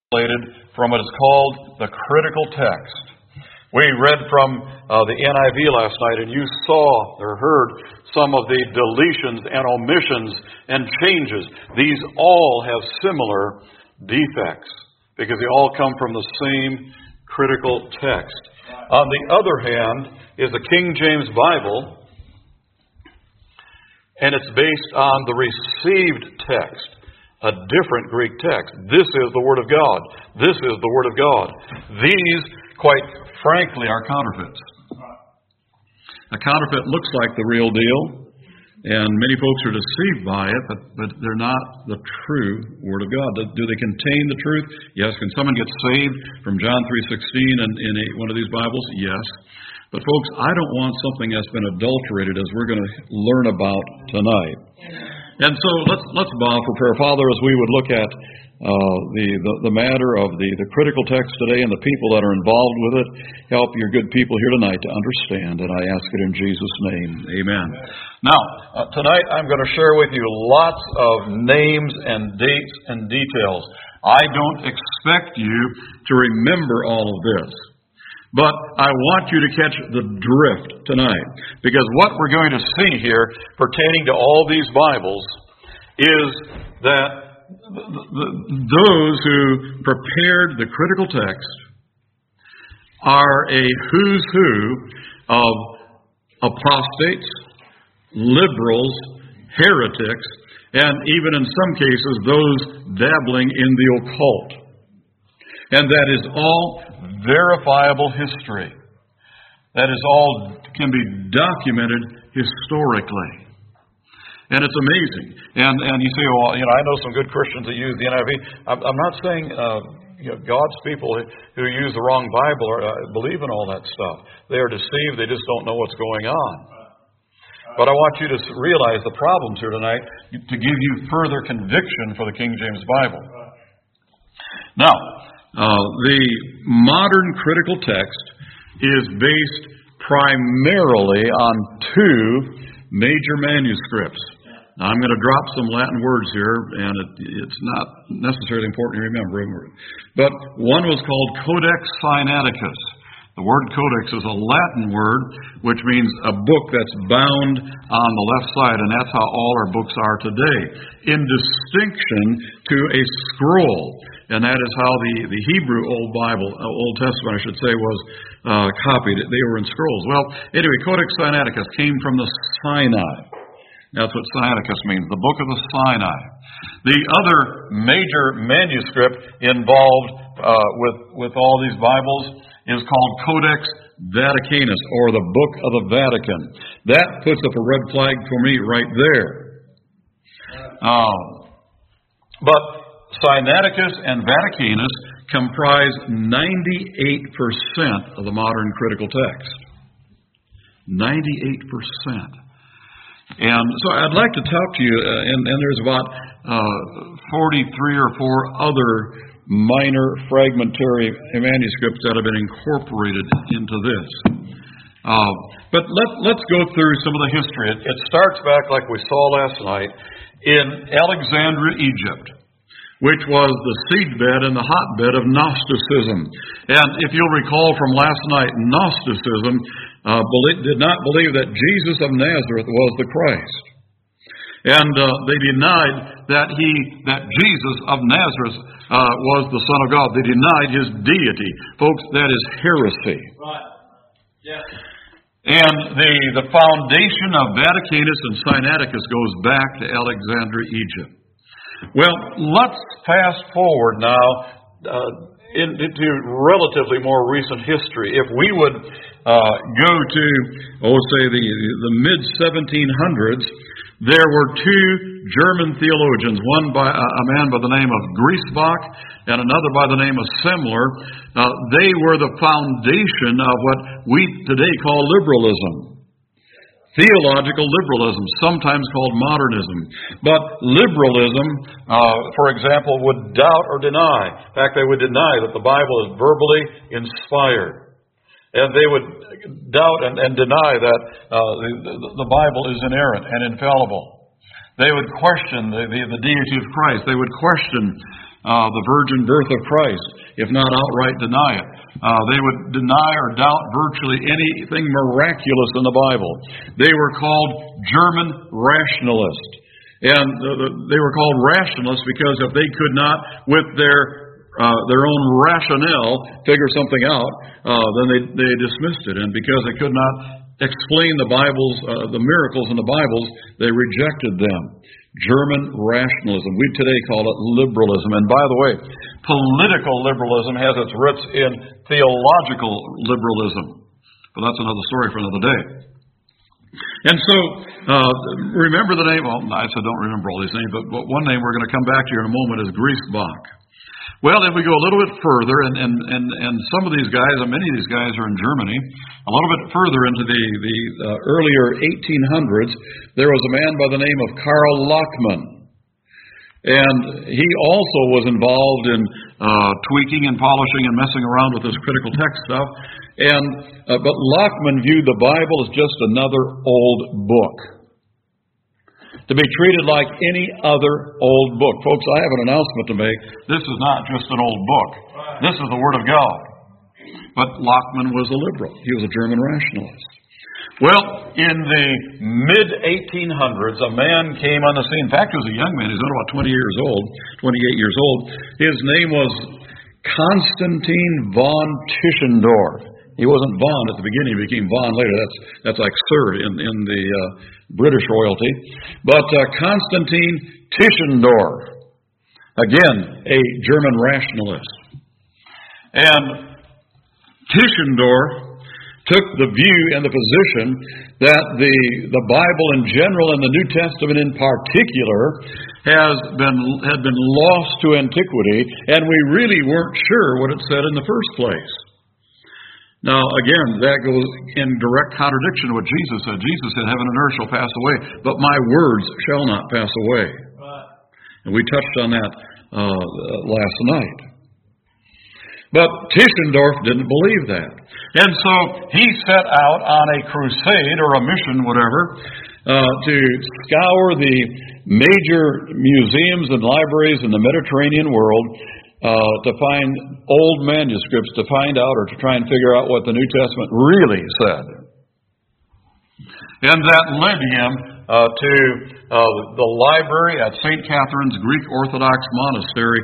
from what is called the critical text. We read from the NIV last night, and you saw or heard some of the deletions and omissions and changes. These all have similar defects because they all come from the same critical text. On the other hand is the King James Bible, and it's based on the received text. A different Greek text. This is the Word of God. This is the Word of God. These, quite frankly, are counterfeits. A counterfeit looks like the real deal, and many folks are deceived by it, but they're not the true Word of God. Do they contain the truth? Yes. Can someone get saved from John 3:16 in one of these Bibles? Yes. But folks, I don't want something that's been adulterated, as we're going to learn about tonight. And so let's bow for prayer. Father, as we would look at the matter of the critical text today and the people that are involved with it, help your good people here tonight to understand. And I ask it in Jesus' name. Amen. Now, tonight I'm going to share with you lots of names and dates and details. I don't expect you to remember all of this. But I want you to catch the drift tonight, because what we're going to see here pertaining to all these Bibles is that those who prepared the critical text are a who's who of apostates, liberals, heretics, and even in some cases those dabbling in the occult. And that is all verifiable history. That is all can be documented historically. And it's amazing. And you say, well, I know some good Christians that use the NIV. I'm not saying God's people who use the wrong Bible believe in all that stuff. They are deceived. They just don't know what's going on. But I want you to realize the problems here tonight to give you further conviction for the King James Bible. Now, the modern critical text is based primarily on two major manuscripts. Now, I'm going to drop some Latin words here, and it's not necessarily important to remember. But one was called Codex Sinaiticus. The word codex is a Latin word, which means a book that's bound on the left side, and that's how all our books are today, in distinction to a scroll. And that is how the Hebrew Old Testament, I should say, was copied. They were in scrolls. Well, anyway, Codex Sinaiticus came from the Sinai. That's what Sinaiticus means, the Book of the Sinai. The other major manuscript involved with all these Bibles is called Codex Vaticanus, or the Book of the Vatican. That puts up a red flag for me right there. But Sinaiticus and Vaticanus comprise 98% of the modern critical text. 98%. And so I'd like to talk to you, and there's about 43 or 4 other minor fragmentary manuscripts that have been incorporated into this. But let's go through some of the history. It starts back, like we saw last night, in Alexandria, Egypt, which was the seedbed and the hotbed of Gnosticism. And if you'll recall from last night, Gnosticism did not believe that Jesus of Nazareth was the Christ. And they denied that Jesus of Nazareth was the Son of God. They denied His deity. Folks, that is heresy. Right. Yes. And the foundation of Vaticanus and Sinaiticus goes back to Alexandria, Egypt. Well, let's fast forward now into relatively more recent history. If we would go to, say, the mid-1700s, there were 2 German theologians, one by a man by the name of Griesbach and another by the name of Semler. They were the foundation of what we today call liberalism. Theological liberalism, sometimes called modernism. But liberalism, for example, would doubt or deny. In fact, they would deny that the Bible is verbally inspired. And they would doubt and deny that the Bible is inerrant and infallible. They would question the deity of Christ. They would question the virgin birth of Christ, if not outright deny it. They would deny or doubt virtually anything miraculous in the Bible. They were called German rationalists. And they were called rationalists because if they could not, with their own rationale, figure something out, then they dismissed it. And because they could not explain the miracles in the Bibles, they rejected them. German rationalism. We today call it liberalism. And by the way, political liberalism has its roots in theological liberalism. But that's another story for another day. And so, remember the name, well, I said don't remember all these names, but one name we're going to come back to here in a moment is Griesbach. Well, if we go a little bit further, and some of these guys, and many of these guys are in Germany, a little bit further into the earlier 1800s, there was a man by the name of Karl Lachmann. And he also was involved in tweaking and polishing and messing around with this critical text stuff. But Lachmann viewed the Bible as just another old book, to be treated like any other old book. Folks, I have an announcement to make. This is not just an old book. This is the Word of God. But Lachmann was a liberal. He was a German rationalist. Well, in the mid-1800s, a man came on the scene. In fact, he was a young man. He was about 28 years old. His name was Konstantin von Tischendorf. He wasn't von at the beginning. He became von later. That's like Sir in the British royalty. But Konstantin Tischendorf, again, a German rationalist. And Tischendorf took the view and the position that the Bible in general and the New Testament in particular had been lost to antiquity, and we really weren't sure what it said in the first place. Now, again, that goes in direct contradiction to what Jesus said. Jesus said, heaven and earth shall pass away, but my words shall not pass away. Right. And we touched on that last night. But Tischendorf didn't believe that. And so he set out on a crusade or a mission, whatever, to scour the major museums and libraries in the Mediterranean world to find old manuscripts to find out or to try and figure out what the New Testament really said. And that led him to the library at St. Catherine's Greek Orthodox Monastery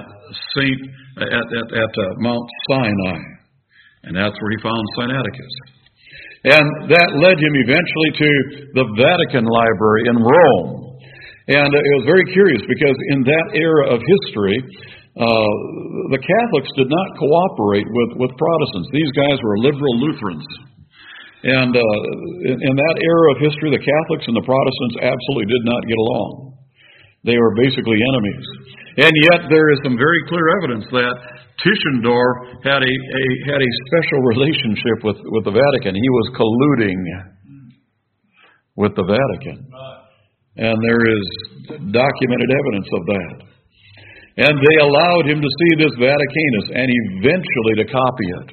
at Mount Sinai. And that's where he found Sinaiticus. And that led him eventually to the Vatican Library in Rome. And it was very curious because in that era of history, the Catholics did not cooperate with Protestants. These guys were liberal Lutherans. And in that era of history, the Catholics and the Protestants absolutely did not get along. They were basically enemies. And yet there is some very clear evidence that Tischendorf had a special relationship with the Vatican. He was colluding with the Vatican. And there is documented evidence of that. And they allowed him to see this Vaticanus and eventually to copy it.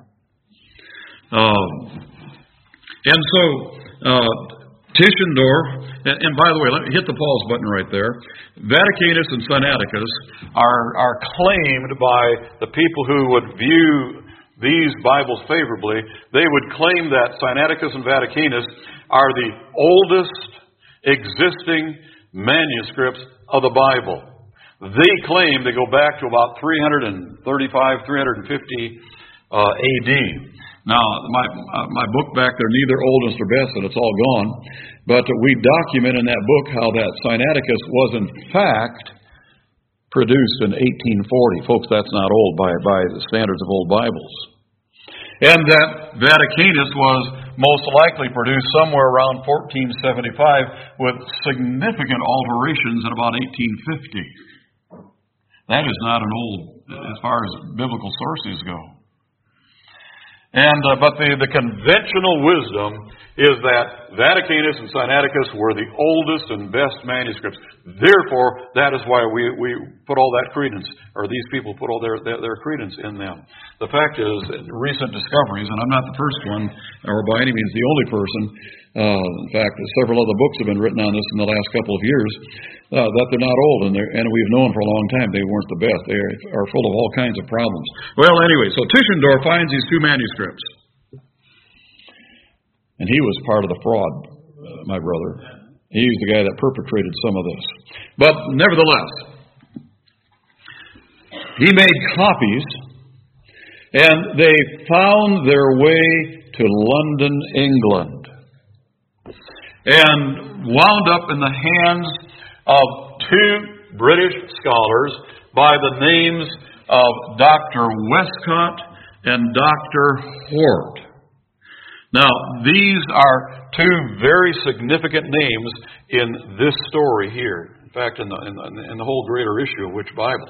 And so Tischendorf, and by the way, let me hit the pause button right there. Vaticanus and Sinaiticus are claimed by the people who would view these Bibles favorably. They would claim that Sinaiticus and Vaticanus are the oldest existing manuscripts of the Bible. They claim they go back to about 335, 350 AD. Now, my book back there, neither oldest or best, and it's all gone. But we document in that book how that Sinaiticus was in fact produced in 1840. Folks, that's not old by the standards of old Bibles. And that Vaticanus was most likely produced somewhere around 1475 with significant alterations in about 1850. That is not an old, as far as biblical sources go. And but the conventional wisdom is that Vaticanus and Sinaiticus were the oldest and best manuscripts. Therefore, that is why we put all that credence, or these people put all their credence in them. The fact is, recent discoveries, and I'm not the first one, or by any means the only person, in fact, several other books have been written on this in the last couple of years, that they're not old, and we've known for a long time they weren't the best. They are full of all kinds of problems. Well, anyway, so Tischendorf finds these two manuscripts. And he was part of the fraud, my brother. He's the guy that perpetrated some of this. But nevertheless, he made copies, and they found their way to London, England, and wound up in the hands of two British scholars by the names of Dr. Westcott and Dr. Hort. Now, these are two very significant names in this story here. In fact, in the whole greater issue of which Bible.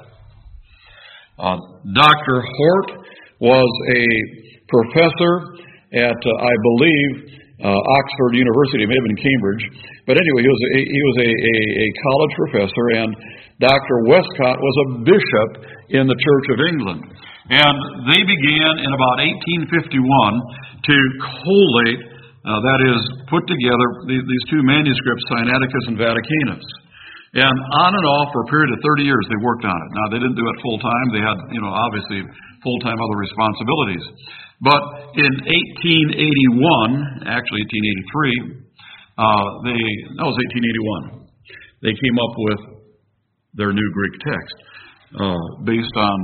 Dr. Hort was a professor at, I believe, Oxford University. It may have been Cambridge. But anyway, he was a college professor, and Dr. Westcott was a bishop in the Church of England. And they began in about 1851 to collate, that is, put together these two manuscripts, Sinaiticus and Vaticanus. And on and off for a period of 30 years they worked on it. Now, they didn't do it full time. They had, obviously full-time other responsibilities. But in 1881, actually 1883, it was 1881, they came up with their new Greek text based on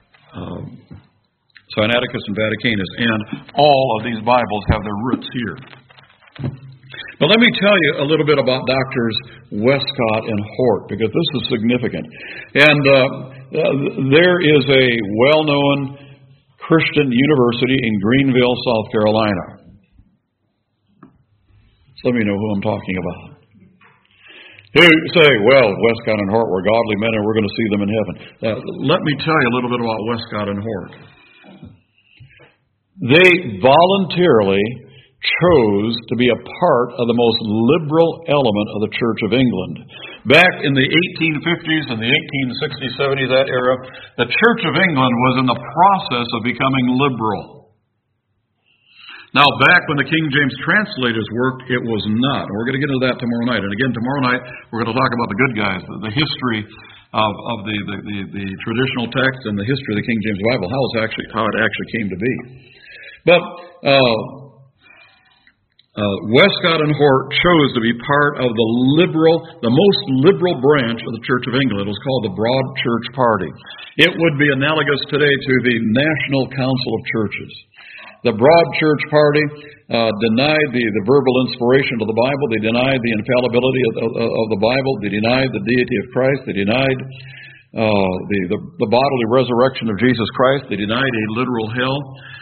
Sinaiticus and Vaticanus, and all of these Bibles have their roots here. But let me tell you a little bit about Doctors Westcott and Hort, because this is significant. And there is a well-known Christian university in Greenville, South Carolina. So let me know who I'm talking about. Who say, well, Westcott and Hort were godly men and we're going to see them in heaven. Let me tell you a little bit about Westcott and Hort. They voluntarily chose to be a part of the most liberal element of the Church of England. Back in the 1850s and the 1860s, 70s, that era, the Church of England was in the process of becoming liberal. Now, back when the King James translators worked, it was not. We're going to get into that tomorrow night. And again, tomorrow night, we're going to talk about the good guys, the history of the traditional text and the history of the King James Bible, how it actually came to be. But Westcott and Hort chose to be part of the most liberal branch of the Church of England. It was called the Broad Church Party. It would be analogous today to the National Council of Churches. The Broad Church Party denied the verbal inspiration of the Bible. They denied the infallibility of the Bible. They denied the deity of Christ. They denied the bodily resurrection of Jesus Christ. They denied a literal hell.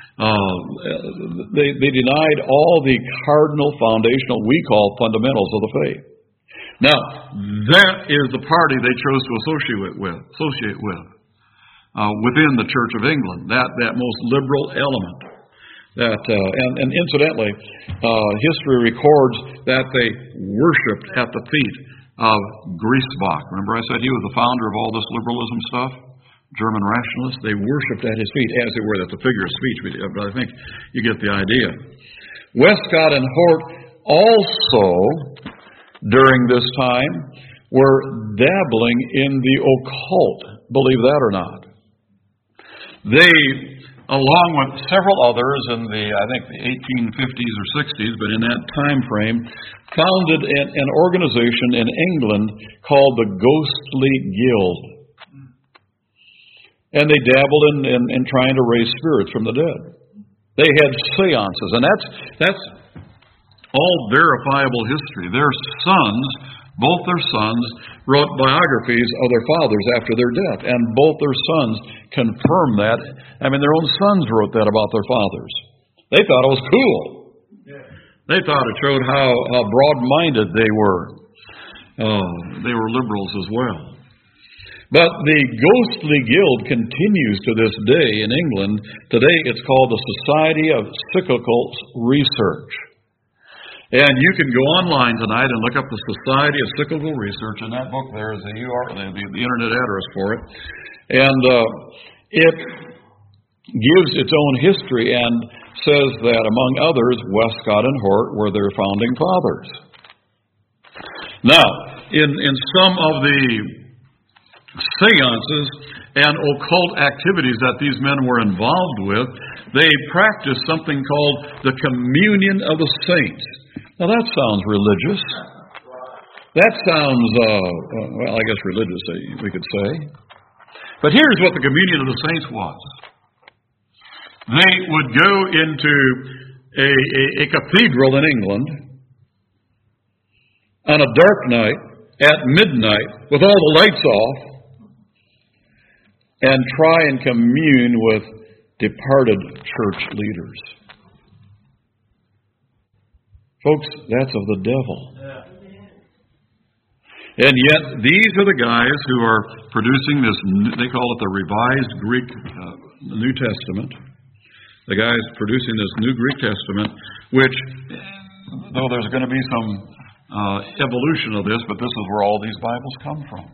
They denied all the cardinal, foundational, we call fundamentals of the faith. Now, that is the party they chose to associate with within the Church of England. That most liberal element. And incidentally, history records that they worshipped at the feet of Griesbach. Remember I said he was the founder of all this liberalism stuff? German rationalists. They worshipped at his feet, as it were. That's a figure of speech, but I think you get the idea. Westcott and Hort also, during this time, were dabbling in the occult, believe that or not. They, along with several others in the 1850s or 60s, but in that time frame, founded an organization in England called the Ghostly Guild. And they dabbled in trying to raise spirits from the dead. They had seances, and that's all verifiable history. Their sons, both their sons, wrote biographies of their fathers after their death, and both their sons confirmed that. I mean, their own sons wrote that about their fathers. They thought it was cool. They thought it showed how broad-minded they were. They were liberals as well. But the Ghostly Guild continues to this day in England. Today it's called the Society of Psychical Research. And you can go online tonight and look up the Society of Cyclical Research, and that book there is the internet address for it. And it gives its own history and says that, among others, Westcott and Hort were their founding fathers. Now, in some of the seances and occult activities that these men were involved with, they practiced something called the communion of the saints. Now that sounds religious. That sounds, well, I guess religious, we could say. But here's what the communion of the saints was. They would go into a cathedral in England on a dark night at midnight with all the lights off and try and commune with departed church leaders. Folks, that's of the devil. And yet, these are the guys who are producing this, they call it the Revised Greek New Testament. The guys producing this New Greek Testament, which, though there's going to be some evolution of this, but this is where all these Bibles come from.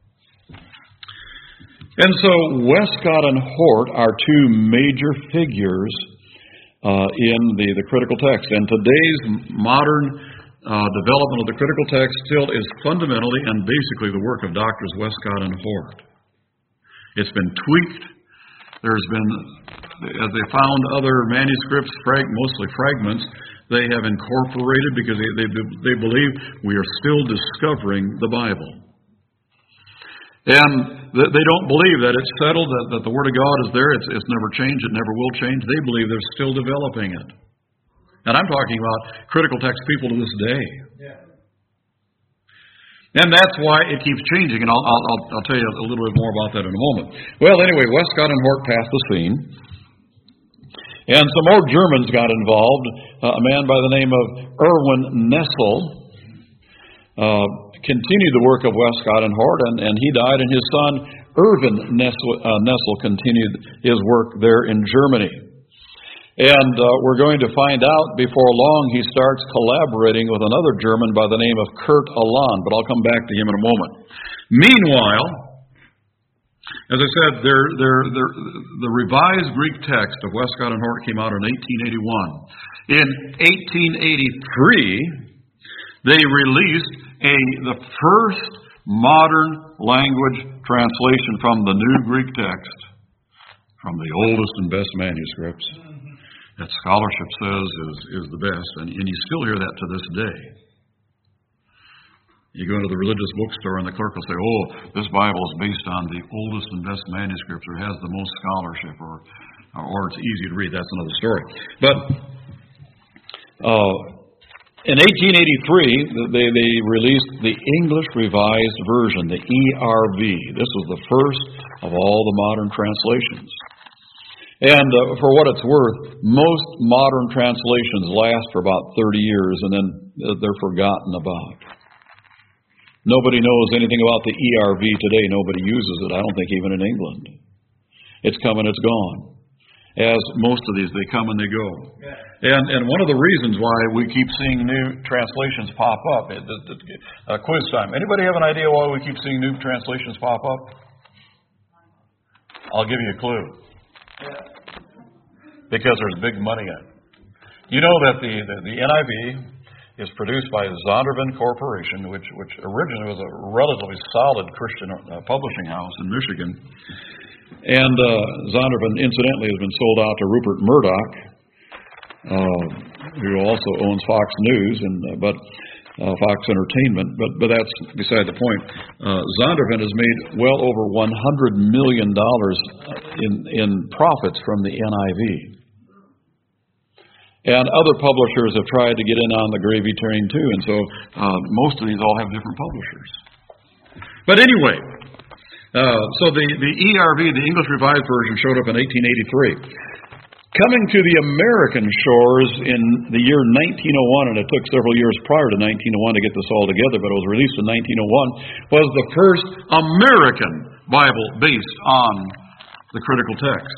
And so, Westcott and Hort are two major figures in the critical text. And today's modern development of the critical text still is fundamentally and basically the work of Doctors Westcott and Hort. It's been tweaked. There's been, as they found other manuscripts, mostly fragments, they have incorporated because they believe we are still discovering the Bible. And they don't believe that it's settled, that the Word of God is there. It's never changed. It never will change. They believe they're still developing it. And I'm talking about critical text people to this day. Yeah. And that's why it keeps changing. And I'll tell you a little bit more about that in a moment. Well, anyway, Westcott and Hort passed the scene. And some more Germans got involved. A man by the name of Erwin Nessel continued the work of Westcott and Hort, and he died, and his son Erwin Nessel continued his work there in Germany. And we're going to find out before long he starts collaborating with another German by the name of Kurt Aland, but I'll come back to him in a moment. Meanwhile, as I said, the revised Greek text of Westcott and Hort came out in 1881. In 1883, they released the first modern language translation from the New Greek text, from the oldest and best manuscripts, that scholarship says is the best. And you still hear that to this day. You go into the religious bookstore and the clerk will say, oh, this Bible is based on the oldest and best manuscripts, or has the most scholarship, or it's easy to read. That's another story. But in 1883, they released the English Revised Version, the ERV. This was the first of all the modern translations. And for what it's worth, most modern translations last for about 30 years and then they're forgotten about. Nobody knows anything about the ERV today. Nobody uses it, I don't think even in England. It's come and it's gone. As most of these, they come and they go. And one of the reasons why we keep seeing new translations pop up, quiz time. Anybody have an idea why we keep seeing new translations pop up? I'll give you a clue. Because there's big money in it. You know that the NIV is produced by Zondervan Corporation, which originally was a relatively solid Christian publishing house in Michigan. And Zondervan, incidentally, has been sold out to Rupert Murdoch, who also owns Fox News, but Fox Entertainment. But that's beside the point. Zondervan has made well over $100 million in profits from the NIV. And other publishers have tried to get in on the gravy train too, and so most of these all have different publishers. But anyway, so the ERV, the English Revised Version, showed up in 1883. Coming to the American shores in the year 1901, and it took several years prior to 1901 to get this all together, but it was released in 1901, was the first American Bible based on the critical text.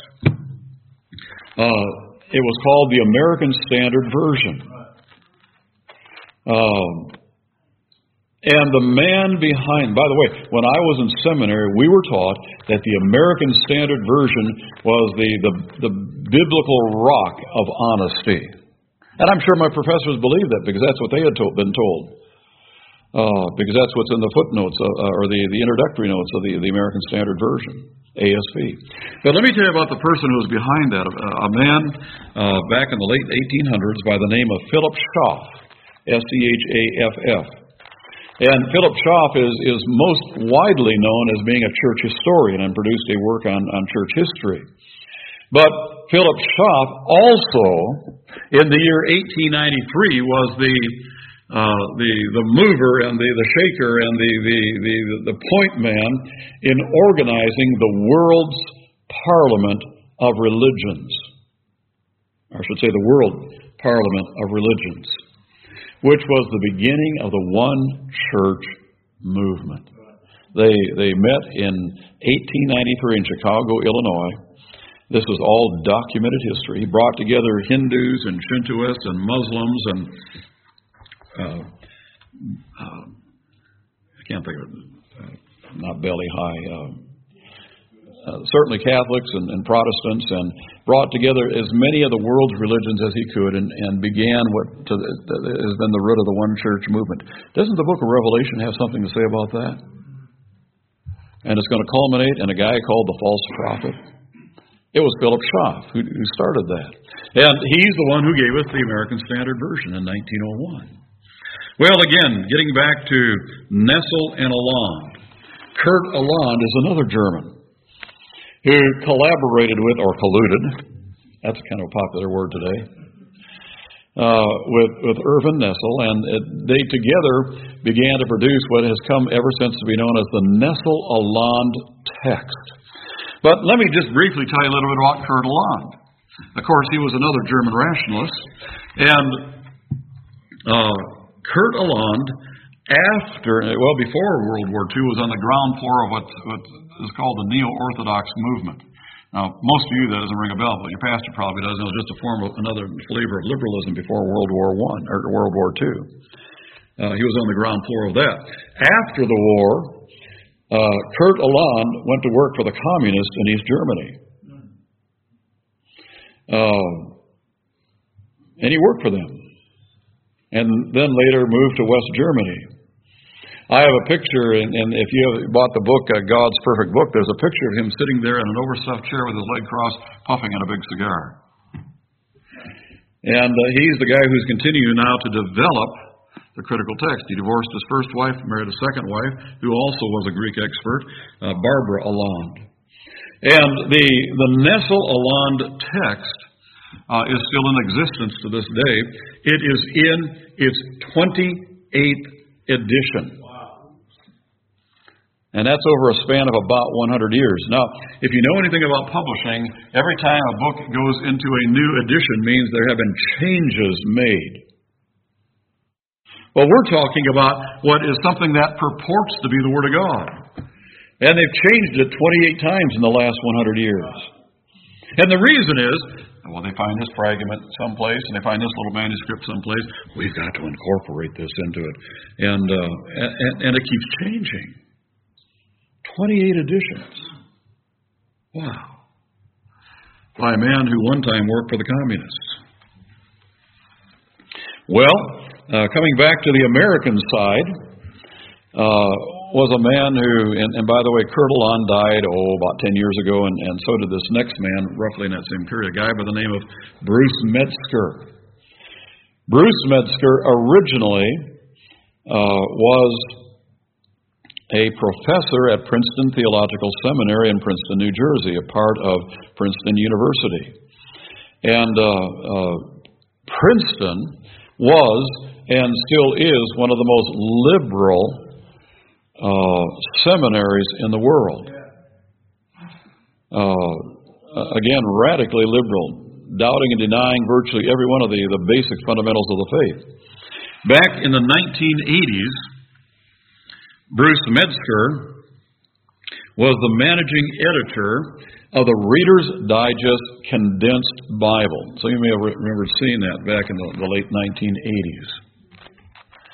It was called the American Standard Version. And the man behind, by the way, when I was in seminary, we were taught that the American Standard Version was the biblical rock of honesty. And I'm sure my professors believed that because that's what they had been told. Because that's what's in the footnotes or the introductory notes of the American Standard Version, ASV. But let me tell you about the person who was behind that. A man back in the late 1800s by the name of Philip Schaff, Schaff. And Philip Schaff is most widely known as being a church historian and produced a work on church history. But Philip Schaff also, in the year 1893, was the mover and the shaker and the point man in organizing the world's parliament of religions. Or I should say the world parliament of religions, which was the beginning of the one church movement. They met in 1893 in Chicago, Illinois. This was all documented history. He brought together Hindus and Shintoists and Muslims and I can't think of it, not belly high, certainly Catholics and Protestants, and brought together as many of the world's religions as he could and began what has been the root of the one church movement. Doesn't the book of Revelation have something to say about that? And it's going to culminate in a guy called the false prophet. It was Philip Schaff who started that. And he's the one who gave us the American Standard Version in 1901. Well, again, getting back to Nessel and Aland. Kurt Aland is another German who collaborated with, or colluded, that's kind of a popular word today, with Erwin Nessel, and they together began to produce what has come ever since to be known as the Nessel-Aland text. But let me just briefly tell you a little bit about Kurt Aland. Of course, he was another German rationalist, and Kurt Aland, before World War II, was on the ground floor of what is called the Neo-Orthodox movement. Now, most of you, that doesn't ring a bell, but your pastor probably does. It was just a form of another flavor of liberalism before World War I or World War II. He was on the ground floor of that. After the war, Kurt Aland went to work for the communists in East Germany. And he worked for them. And then later moved to West Germany. I have a picture, and if you have bought the book, God's Perfect Book, there's a picture of him sitting there in an overstuffed chair with his leg crossed, puffing on a big cigar. And he's the guy who's continuing now to develop the critical text. He divorced his first wife, married a second wife, who also was a Greek expert, Barbara Aland. And the Nessel-Aland text is still in existence to this day. It is in its 28th edition. And that's over a span of about 100 years. Now, if you know anything about publishing, every time a book goes into a new edition means there have been changes made. Well, we're talking about what is something that purports to be the Word of God. And they've changed it 28 times in the last 100 years. And the reason is, well, they find this fragment someplace, and they find this little manuscript someplace. We've got to incorporate this into it. And it keeps changing. 28 editions. Wow. By a man who one time worked for the communists. Well, coming back to the American side, was a man who, and by the way, Kurt Aland died, about 10 years ago, and so did this next man, roughly in that same period, a guy by the name of Bruce Metzger. Bruce Metzger originally was a professor at Princeton Theological Seminary in Princeton, New Jersey, a part of Princeton University. And Princeton was, and still is, one of the most liberal seminaries in the world. Again, radically liberal, doubting and denying virtually every one of the basic fundamentals of the faith. Back in the 1980s, Bruce Metzger was the managing editor of the Reader's Digest Condensed Bible. So you may have remembered seeing that back in the late 1980s.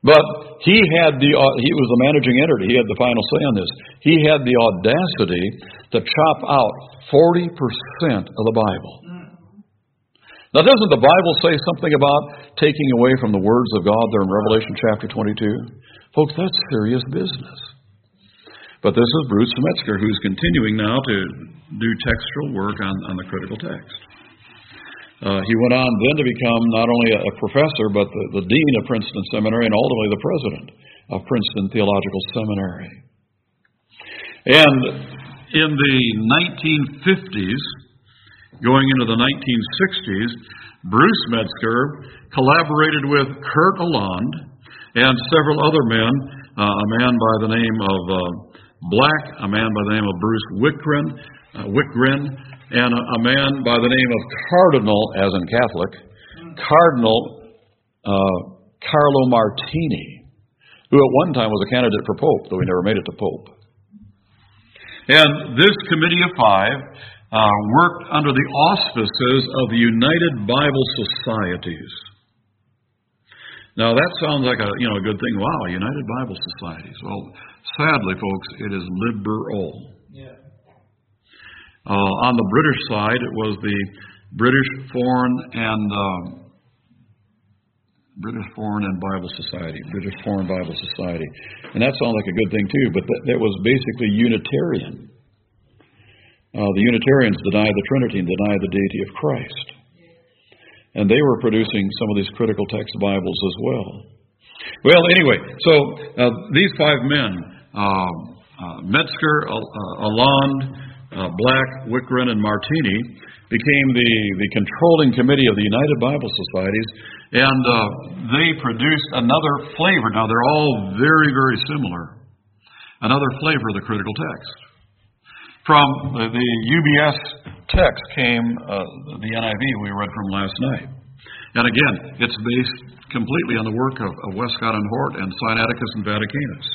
But he was the managing editor. He had the final say on this. He had the audacity to chop out 40% of the Bible. Now, doesn't the Bible say something about taking away from the words of God there in Revelation chapter 22? Folks, that's serious business. But this is Bruce Metzger, who's continuing now to do textual work on the critical text. He went on then to become not only a professor, but the dean of Princeton Seminary and ultimately the president of Princeton Theological Seminary. And in the 1950s, going into the 1960s, Bruce Metzger collaborated with Kurt Aland and several other men, a man by the name of Black, a man by the name of Bruce Wickgren, and a man by the name of Cardinal, as in Catholic, Cardinal Carlo Martini, who at one time was a candidate for Pope, though he never made it to Pope. And this committee of five worked under the auspices of the United Bible Societies. Now that sounds like a good thing. Wow, United Bible Societies. Well, sadly, folks, it is liberal. Yeah. On the British side, it was the British Foreign and Bible Society. British Foreign Bible Society, and that sounds like a good thing too. But that was basically Unitarian. The Unitarians deny the Trinity and deny the deity of Christ, and they were producing some of these critical text Bibles as well. Well, anyway, so these five men, Metzger, Aland, Black, Wickgren, and Martini, became the controlling committee of the United Bible Societies, and they produced another flavor. Now, they're all very, very similar. Another flavor of the critical text. From the UBS text came the NIV we read from last night. And again, it's based completely on the work of Westcott and Hort and Sinaiticus and Vaticanus.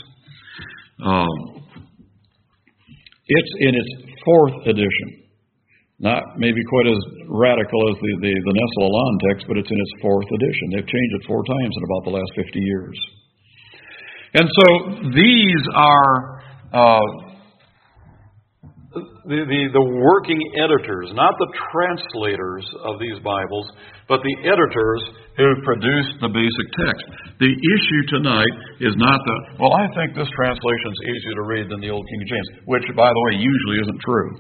It's in its fourth edition. Not maybe quite as radical as the Nestle-Aland text, but it's in its fourth edition. They've changed it 4 times in about the last 50 years. And so these are the working editors, not the translators of these Bibles, but the editors who produced the basic text. The issue tonight is not I think this translation is easier to read than the Old King James, which, by the way, usually isn't true.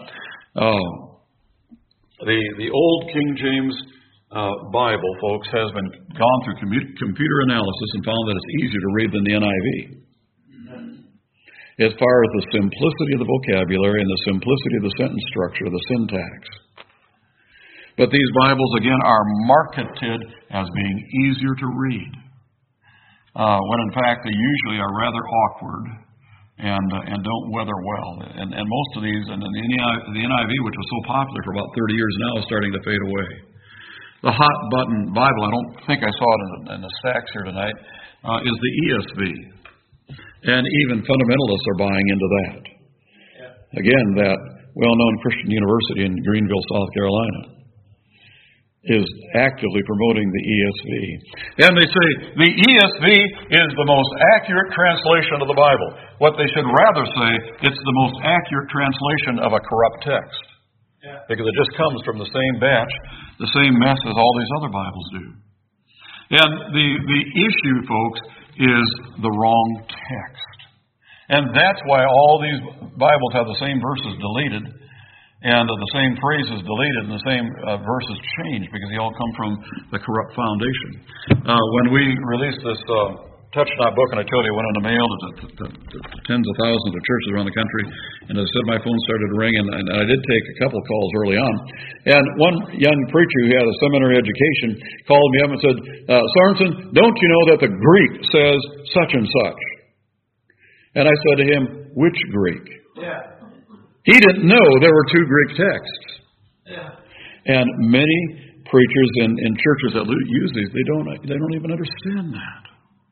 The Old King James Bible, folks, has been gone through computer analysis and found that it's easier to read than the NIV. As far as the simplicity of the vocabulary and the simplicity of the sentence structure, the syntax. But these Bibles, again, are marketed as being easier to read, when in fact they usually are rather awkward and don't weather well. And most of these, and the NIV, which was so popular for about 30 years now, is starting to fade away. The hot button Bible, I don't think I saw it in the stacks here tonight, is the ESV. And even fundamentalists are buying into that. Yeah. Again, that well-known Christian university in Greenville, South Carolina, is actively promoting the ESV. And they say the ESV is the most accurate translation of the Bible. What they should rather say, it's the most accurate translation of a corrupt text. Yeah. Because it just comes from the same batch, the same mess as all these other Bibles do. And the issue, folks, is the wrong text. And that's why all these Bibles have the same verses deleted and the same phrases deleted and the same verses changed, because they all come from the corrupt foundation. When we released this Touch-Not book, and I told you it went in the mail to tens of thousands of churches around the country, and as I said, my phone started to ring, and I did take a couple of calls early on. And one young preacher who had a seminary education called me up and said, Sorensen, don't you know that the Greek says such and such? And I said to him, which Greek? Yeah. He didn't know there were 2 Greek texts. Yeah. And many preachers in churches that use these, they don't even understand that.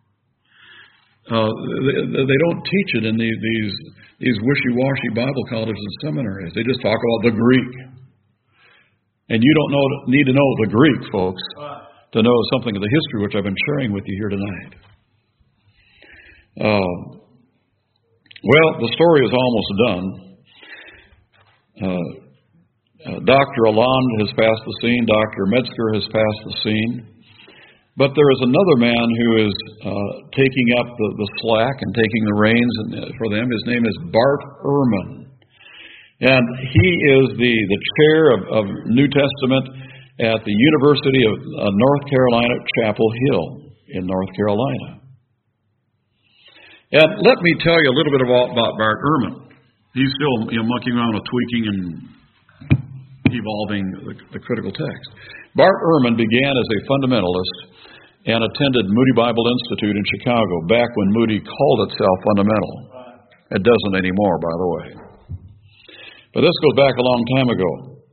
They don't teach it in these wishy-washy Bible colleges and seminaries. They just talk about the Greek. And you don't need to know the Greek, folks, to know something of the history which I've been sharing with you here tonight. Well, the story is almost done. Dr. Alland has passed the scene. Dr. Metzger has passed the scene. But there is another man who is taking up the slack and taking the reins for them. His name is Bart Ehrman. And he is the chair of New Testament at the University of North Carolina, Chapel Hill in North Carolina. And let me tell you a little bit about Bart Ehrman. He's still monkeying around with tweaking and evolving the critical text. Bart Ehrman began as a fundamentalist and attended Moody Bible Institute in Chicago back when Moody called itself fundamental. It doesn't anymore, by the way. But this goes back a long time ago.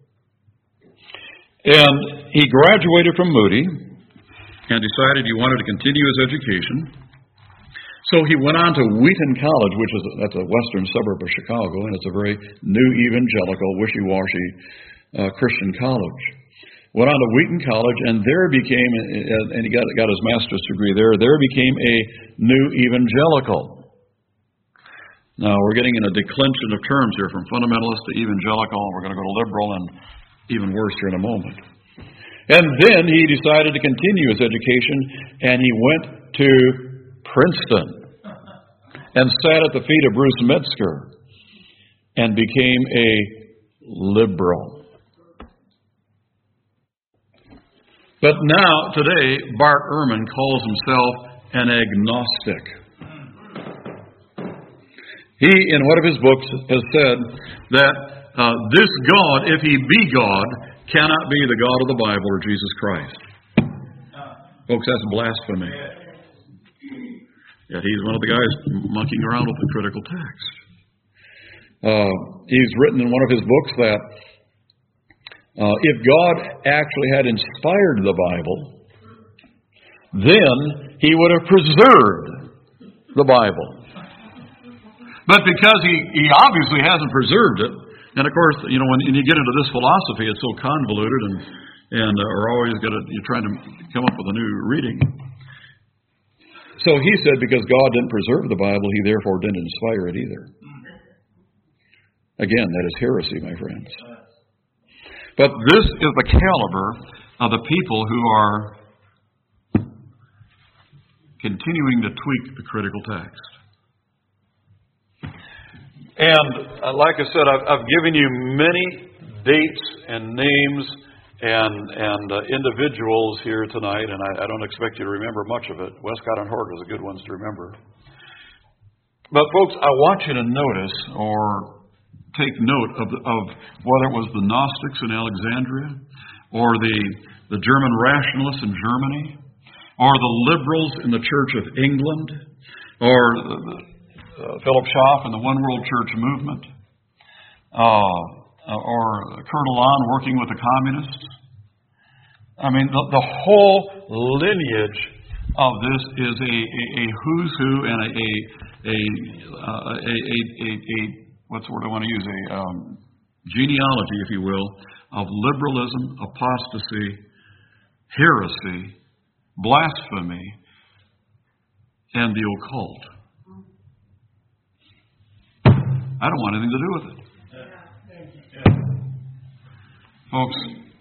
And he graduated from Moody and decided he wanted to continue his education. So he went on to Wheaton College, that's a western suburb of Chicago, and it's a very new evangelical, wishy-washy Christian college. Went on to Wheaton College, and there became, and he got his master's degree there became a new evangelical. Now, we're getting in a declension of terms here from fundamentalist to evangelical, and we're going to go to liberal, and even worse here in a moment. And then he decided to continue his education, and he went to Princeton and sat at the feet of Bruce Metzger and became a liberal. But now, today, Bart Ehrman calls himself an agnostic. He, in one of his books, has said that this God, if he be God, cannot be the God of the Bible or Jesus Christ. Folks, that's blasphemy. Yet he's one of the guys monkeying around with the critical text. He's written in one of his books that if God actually had inspired the Bible, then he would have preserved the Bible. But because he obviously hasn't preserved it, and of course, when you get into this philosophy, it's so convoluted and are always you're trying to come up with a new reading. So he said because God didn't preserve the Bible, he therefore didn't inspire it either. Again, that is heresy, my friends. But this is the caliber of the people who are continuing to tweak the critical text. And like I said, I've given you many dates and names and individuals here tonight, and I don't expect you to remember much of it. Westcott and Hort is a good ones to remember. But folks, I want you to notice or take note of whether it was the Gnostics in Alexandria, or the German rationalists in Germany, or the liberals in the Church of England, or Philip Schaff and the One World Church movement, or Colonel Lahn working with the communists. I mean, the whole lineage of this is a who's who and a what's the word I want to use? A genealogy, if you will, of liberalism, apostasy, heresy, blasphemy, and the occult. I don't want anything to do with it. Folks,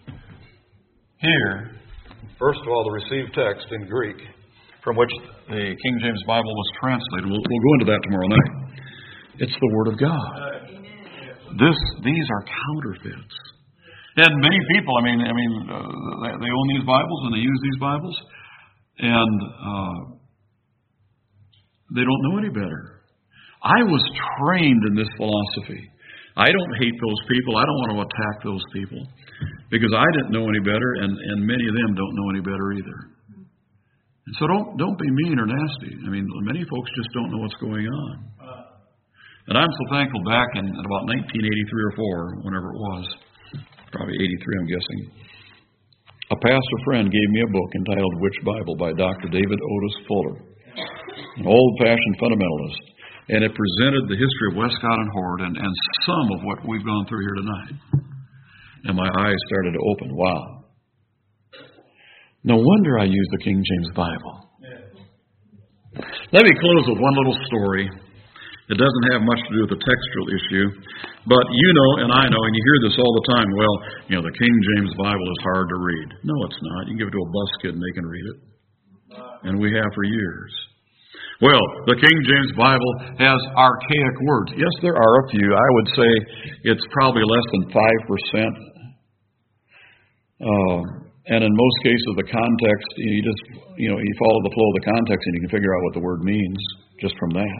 here, first of all, the received text in Greek, from which the King James Bible was translated. We'll go into that tomorrow night. It's the Word of God. These are counterfeits. And many people, they own these Bibles and they use these Bibles, and they don't know any better. I was trained in this philosophy. I don't hate those people. I don't want to attack those people because I didn't know any better, and many of them don't know any better either. And so don't be mean or nasty. Many folks just don't know what's going on. And I'm so thankful back in about 1983 or 4, whenever it was, probably 83 I'm guessing, a pastor friend gave me a book entitled Which Bible by Dr. David Otis Fuller, an old-fashioned fundamentalist. And it presented the history of Westcott and Hort and some of what we've gone through here tonight. And my eyes started to open. Wow. No wonder I use the King James Bible. Let me close with one little story. It doesn't have much to do with the textual issue, but you know and I know, and you hear this all the time, well, the King James Bible is hard to read. No, it's not. You can give it to a bus kid and they can read it. And we have for years. Well, the King James Bible has archaic words. Yes, there are a few. I would say it's probably less than 5%. And in most cases, the context, you follow the flow of the context and you can figure out what the word means just from that.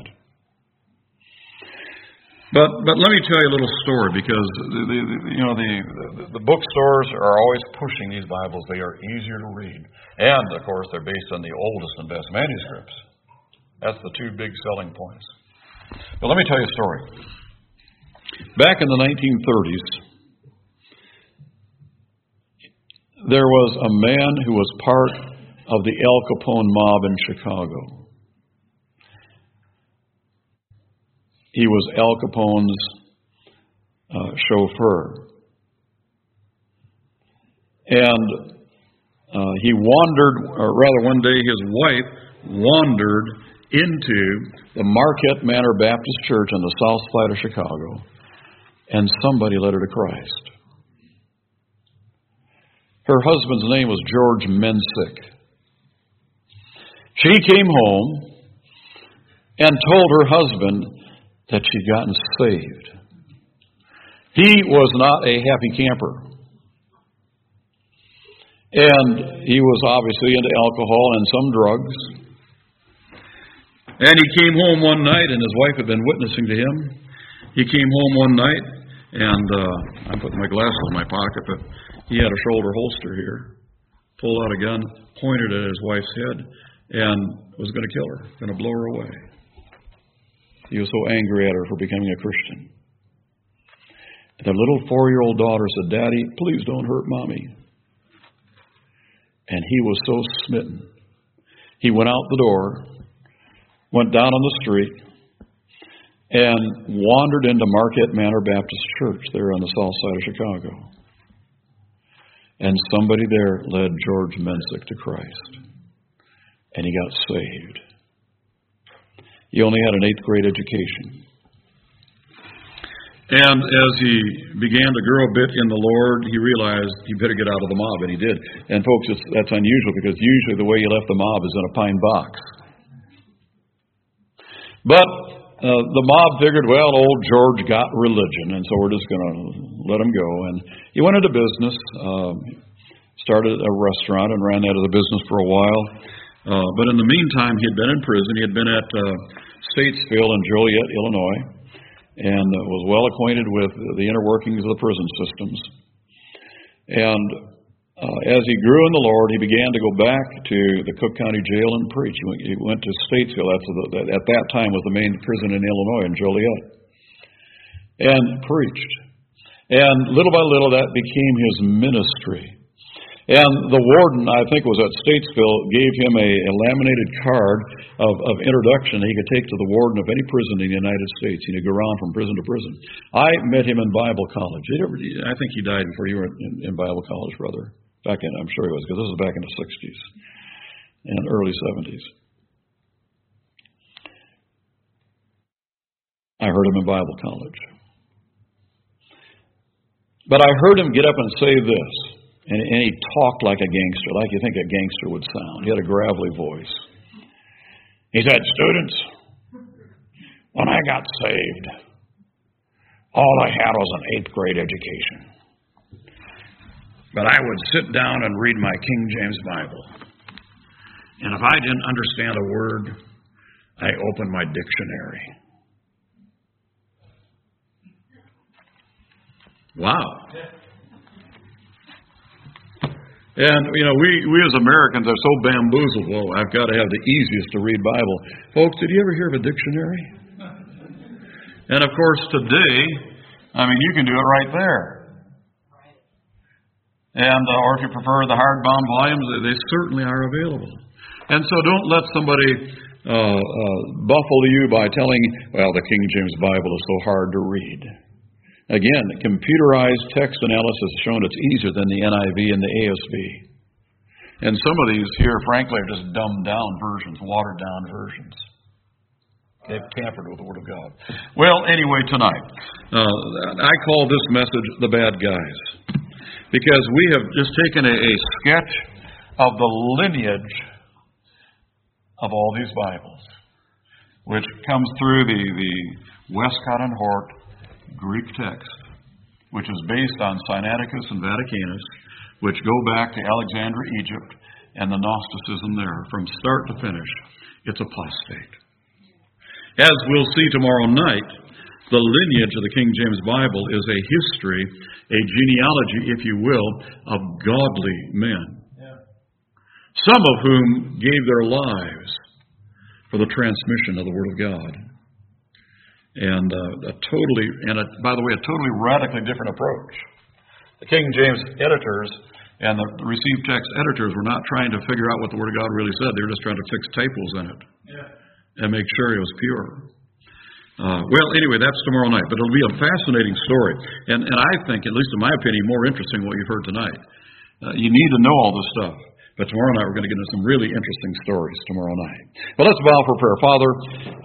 But let me tell you a little story, because the bookstores are always pushing these Bibles. They are easier to read. And, of course, they're based on the oldest and best manuscripts. That's the two big selling points. But let me tell you a story. Back in the 1930s, there was a man who was part of the Al Capone mob in Chicago. He was Al Capone's chauffeur. And he wandered, or rather one day his wife wandered into the Marquette Manor Baptist Church on the south side of Chicago, and somebody led her to Christ. Her husband's name was George Mensick. She came home and told her husband that she'd gotten saved. He was not a happy camper. And he was obviously into alcohol and some drugs. And he came home one night, and his wife had been witnessing to him. He came home one night, and I'm putting my glasses in my pocket, but he had a shoulder holster here, pulled out a gun, pointed at his wife's head, and was going to kill her, going to blow her away. He was so angry at her for becoming a Christian. Their little 4-year-old daughter said, "Daddy, please don't hurt Mommy." And he was so smitten. He went out the door, went down on the street, and wandered into Marquette Manor Baptist Church there on the south side of Chicago. And somebody there led George Mensick to Christ. And he got saved. He only had an 8th grade education. And as he began to grow a bit in the Lord, he realized he better get out of the mob, and he did. And folks, that's unusual, because usually the way you left the mob is in a pine box. But the mob figured, well, old George got religion, and so we're just going to let him go. And he went into business, started a restaurant and ran that as a business for a while. But in the meantime, he had been in prison. He had been at Statesville in Joliet, Illinois, and was well acquainted with the inner workings of the prison systems. And as he grew in the Lord, he began to go back to the Cook County Jail and preach. He went to Statesville. At that time was the main prison in Illinois, in Joliet, and preached. And little by little, that became his ministry. And the warden, I think it was at Statesville, gave him a laminated card of introduction he could take to the warden of any prison in the United States. He'd go around from prison to prison. I met him in Bible college. I think he died before you were in Bible college, brother. I'm sure he was, because this was back in the 60s and early 70s. I heard him in Bible college. But I heard him get up and say this. And he talked like a gangster, like you think a gangster would sound. He had a gravelly voice. He said, "Students, when I got saved, all I had was an 8th grade education. But I would sit down and read my King James Bible. And if I didn't understand a word, I opened my dictionary." Wow. And, we as Americans are so bamboozled. Well, I've got to have the easiest to read Bible. Folks, did you ever hear of a dictionary? And, of course, today, you can do it right there. And, or if you prefer the hardbound volumes, they certainly are available. And so don't let somebody buffle you by telling, well, the King James Bible is so hard to read. Again, computerized text analysis has shown it's easier than the NIV and the ASV. And some of these here, frankly, are just dumbed down versions, watered down versions. They've tampered with the Word of God. Well, anyway, tonight, I call this message The Bad Guys, because we have just taken a sketch of the lineage of all these Bibles, which comes through the Westcott and Hort Greek text, which is based on Sinaiticus and Vaticanus, which go back to Alexandria, Egypt, and the Gnosticism there. From start to finish, it's apostate. As we'll see tomorrow night, the lineage of the King James Bible is a history, a genealogy, if you will, of godly men. Yeah. Some of whom gave their lives for the transmission of the Word of God. And by the way, a totally radically different approach. The King James editors and the received text editors were not trying to figure out what the Word of God really said. They were just trying to fix typos in it. Yeah. And make sure it was pure. Well, anyway, that's tomorrow night. But it'll be a fascinating story. And I think, at least in my opinion, more interesting than what you've heard tonight. You need to know all this stuff. But tomorrow night we're going to get into some really interesting stories tomorrow night. Well, let's bow for prayer. Father,